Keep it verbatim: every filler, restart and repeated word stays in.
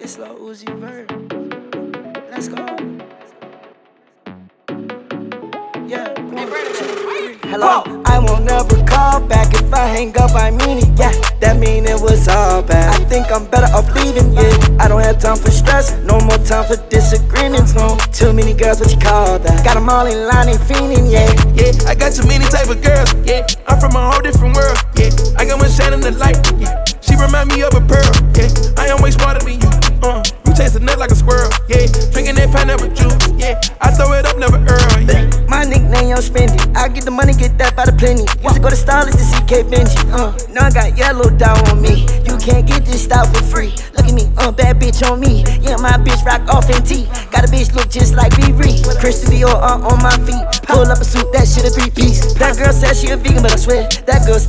It's Lil Uzi Vert. Let's go. Yeah. Hello. I won't never call back. If I hang up, I mean it. Yeah, that mean it was all bad. I think I'm better off leaving. Yeah, I don't have time for stress. No more time for disagreements. No, too many girls. What you call that? Got them all in line and fiending. Yeah, yeah. I got too many type of girls. Yeah, I'm from a whole different world. Yeah, I got one shine in the light. Yeah, she remind me of a pearl. Yeah, I am way smarter than you. Uh, you taste a nut like a squirrel. Yeah, drinking that pineapple juice. Yeah, I throw it up, never earl. Yeah. My nickname, Young Spendy. I get the money, get that by the plenty. Used to go to Starless to see K Benji. Uh, now I got yellow down on me. You can't get this style for free. Look at me, uh, bad bitch on me. Yeah, my bitch rock off in T. Got a bitch look just like Riri. Christian Dior uh, on my feet. Pull up a suit, that shit a three piece. That girl said she a vegan, but I swear that girl